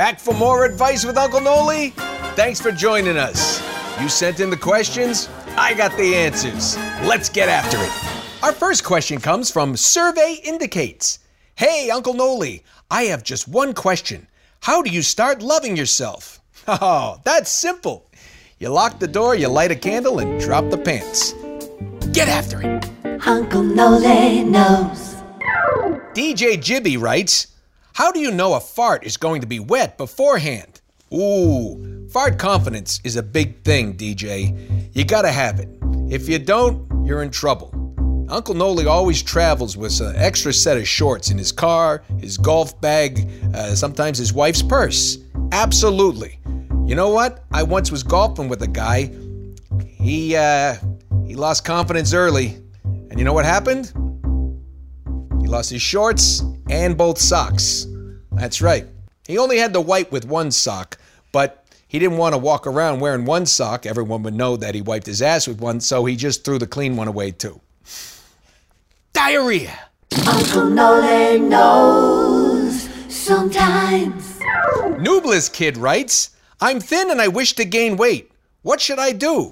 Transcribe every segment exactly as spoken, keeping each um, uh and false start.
Back for more Advice with Uncle Noli? Thanks for joining us. You sent in the questions, I got the answers. Let's get after it. Our first question comes from Survey Indicates. Hey, Uncle Noli, I have just one question. How do you start loving yourself? Oh, that's simple. You lock the door, you light a candle, and drop the pants. Get after it. Uncle Noli knows. D J Jibby writes, how do you know a fart is going to be wet beforehand? Ooh, fart confidence is a big thing, D J. You gotta have it. If you don't, you're in trouble. Uncle Noli always travels with an extra set of shorts in his car, his golf bag, uh, sometimes his wife's purse. Absolutely. You know what? I once was golfing with a guy. He, uh, he lost confidence early. And you know what happened? He lost his shorts and both socks. That's right. He only had to wipe with one sock, but he didn't want to walk around wearing one sock. Everyone would know that he wiped his ass with one, so he just threw the clean one away too. Diarrhea. Uncle Noli knows sometimes. Noobless Kid writes, I'm thin and I wish to gain weight. What should I do?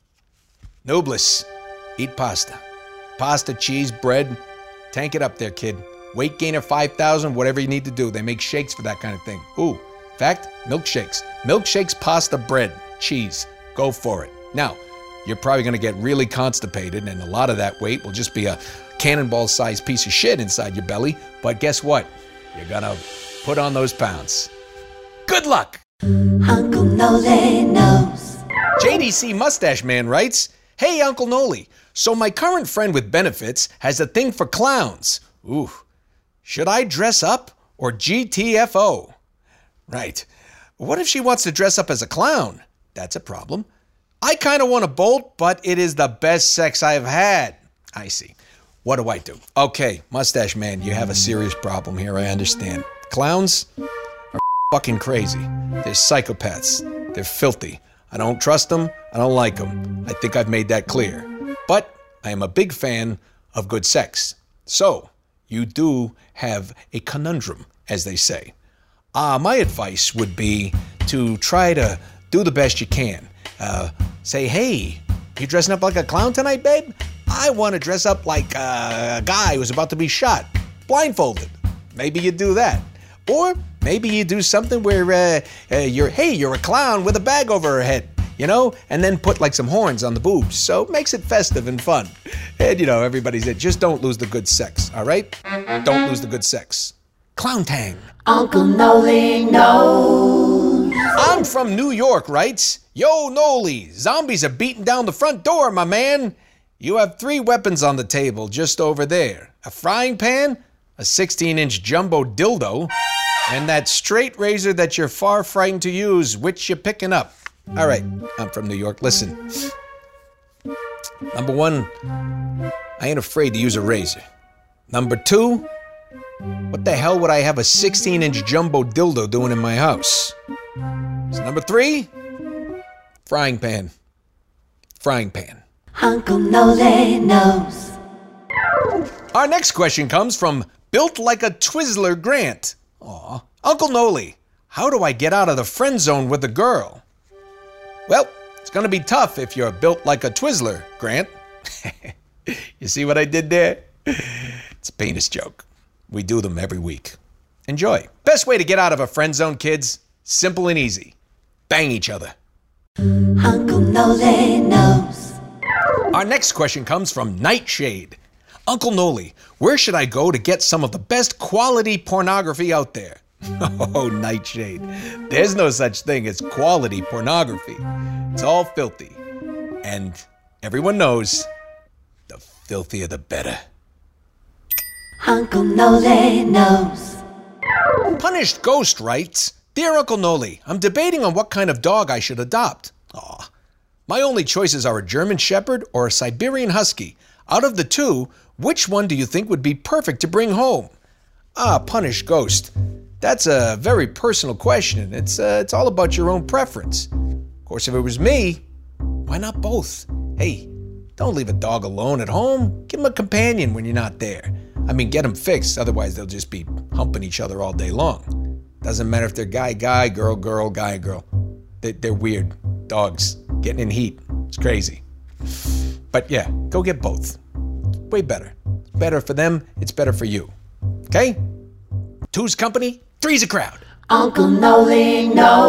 Noobless, eat pasta. Pasta, cheese, bread. Tank it up there, kid. Weight gainer five thousand, whatever you need to do. They make shakes for that kind of thing. Ooh, in fact, milkshakes. Milkshakes, pasta, bread, cheese. Go for it. Now, you're probably going to get really constipated, and a lot of that weight will just be a cannonball-sized piece of shit inside your belly. But guess what? You're going to put on those pounds. Good luck! Uncle Noli knows. J D C Mustache Man writes, hey, Uncle Noli, so my current friend with benefits has a thing for clowns. Ooh, should I dress up or G T F O? Right. What if she wants to dress up as a clown? That's a problem. I kind of want to bolt, but it is the best sex I've had. I see. What do I do? Okay, Mustache Man, you have a serious problem here, I understand. Clowns are fucking crazy. They're psychopaths. They're filthy. I don't trust them. I don't like them. I think I've made that clear. But I am a big fan of good sex. So, you do have a conundrum, as they say. Uh, my advice would be to try to do the best you can. Uh, say, hey, you dressing up like a clown tonight, babe? I want to dress up like a guy who's about to be shot, blindfolded. Maybe you do that. Or maybe you do something where uh, uh, you're, hey, you're a clown with a bag over her head, you know? And then put like some horns on the boobs. So it makes it festive and fun. And you know, everybody said, just don't lose the good sex, all right? Don't lose the good sex. Clown Tang. Uncle Noli knows. I'm from New York writes, yo, Noli, zombies are beating down the front door, my man. You have three weapons on the table just over there. A frying pan, a sixteen-inch jumbo dildo, and that straight razor that you're far frightened to use. Which you picking up? All right, I'm from New York. Listen. Number one, I ain't afraid to use a razor. Number two, what the hell would I have a sixteen-inch jumbo dildo doing in my house? So number three, frying pan. Frying pan. Uncle Noli knows. Our next question comes from Built Like a Twizzler Grant. Aw, Uncle Noli, how do I get out of the friend zone with a girl? Well, it's gonna be tough if you're built like a Twizzler, Grant. You see what I did there? It's a penis joke. We do them every week. Enjoy. Best way to get out of a friend zone, kids, simple and easy. Bang each other. Uncle Noli knows. Our next question comes from Nightshade. Uncle Noli, where should I go to get some of the best quality pornography out there? Oh, Nightshade. There's no such thing as quality pornography. It's all filthy. And everyone knows, the filthier the better. Uncle Noli knows. Punished Ghost writes, Dear Uncle Noli, I'm debating on what kind of dog I should adopt. Aw. My only choices are a German Shepherd or a Siberian Husky. Out of the two, which one do you think would be perfect to bring home? Ah, Punished Ghost. That's a very personal question. It's, uh, it's all about your own preference. Of course, if it was me, why not both? Hey, don't leave a dog alone at home. Give him a companion when you're not there. I mean, get them fixed, otherwise they'll just be humping each other all day long. Doesn't matter if they're guy, guy, girl, girl, guy, girl. They, they're weird. Dogs getting in heat. It's crazy. But yeah, go get both. Way better. It's better for them. It's better for you. Okay? Two's company, three's a crowd. Uncle Noli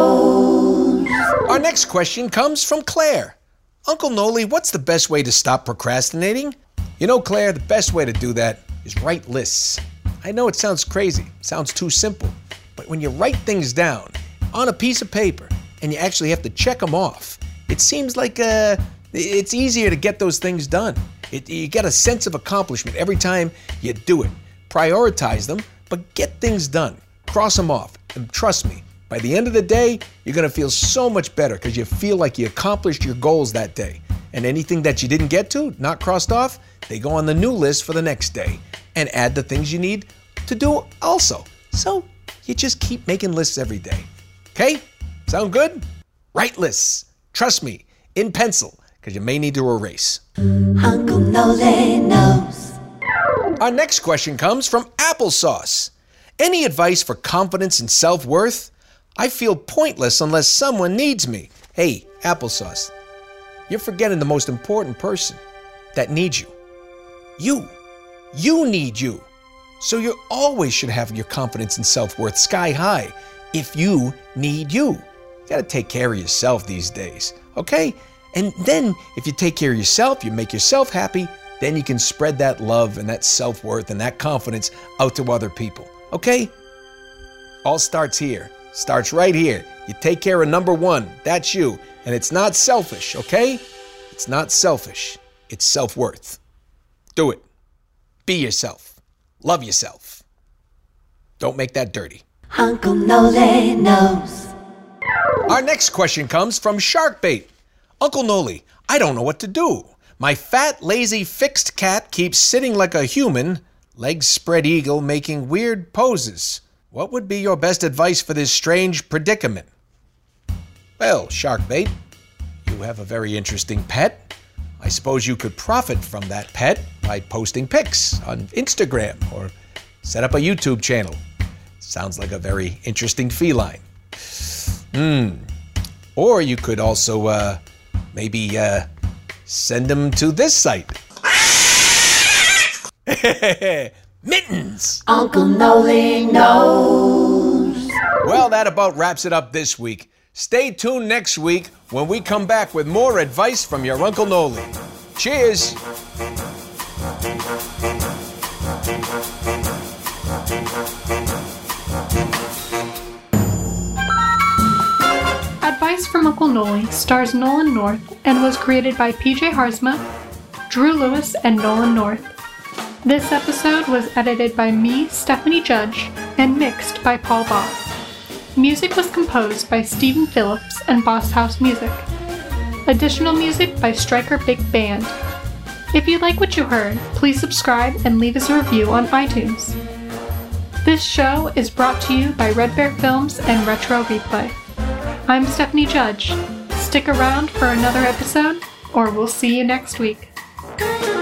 knows. Our next question comes from Claire. Uncle Noli, what's the best way to stop procrastinating? You know, Claire, the best way to do that is write lists. I know it sounds crazy, sounds too simple, but when you write things down on a piece of paper and you actually have to check them off, it seems like uh, it's easier to get those things done. It, you get a sense of accomplishment every time you do it. Prioritize them, but get things done. Cross them off, and trust me, by the end of the day, you're gonna feel so much better because you feel like you accomplished your goals that day. And anything that you didn't get to, not crossed off, they go on the new list for the next day and add the things you need to do also. So you just keep making lists every day. Okay? Sound good? Write lists. Trust me, in pencil, because you may need to erase. Uncle Noli knows. Our next question comes from Applesauce. Any advice for confidence and self-worth? I feel pointless unless someone needs me. Hey, Applesauce, you're forgetting the most important person that needs you. You. You need you. So you always should have your confidence and self-worth sky high if you need you. You gotta take care of yourself these days, okay? And then if you take care of yourself, you make yourself happy, then you can spread that love and that self-worth and that confidence out to other people, okay? All starts here. Starts right here. You take care of number one. That's you. And it's not selfish, okay? It's not selfish. It's self-worth. Do it. Be yourself. Love yourself. Don't make that dirty. Uncle Noli knows. Our next question comes from Sharkbait. Uncle Noli, I don't know what to do. My fat, lazy, fixed cat keeps sitting like a human, legs spread eagle, making weird poses. What would be your best advice for this strange predicament? Well, Sharkbait, you have a very interesting pet. I suppose you could profit from that pet by posting pics on Instagram or set up a YouTube channel. Sounds like a very interesting feline. Hmm. Or you could also uh, maybe uh, send them to this site. Mittens! Uncle Noli knows. Well, that about wraps it up this week. Stay tuned next week when we come back with more advice from your Uncle Noli. Cheers! Advice from Uncle Noli stars Nolan North and was created by P J Harzma, Drew Lewis, and Nolan North. This episode was edited by me, Stephanie Judge, and mixed by Paul Baugh. Music was composed by Stephen Phillips and Boss House Music. Additional music by Striker Big Band. If you like what you heard, please subscribe and leave us a review on iTunes. This show is brought to you by Red Bear Films and Retro Replay. I'm Stephanie Judge. Stick around for another episode, or we'll see you next week.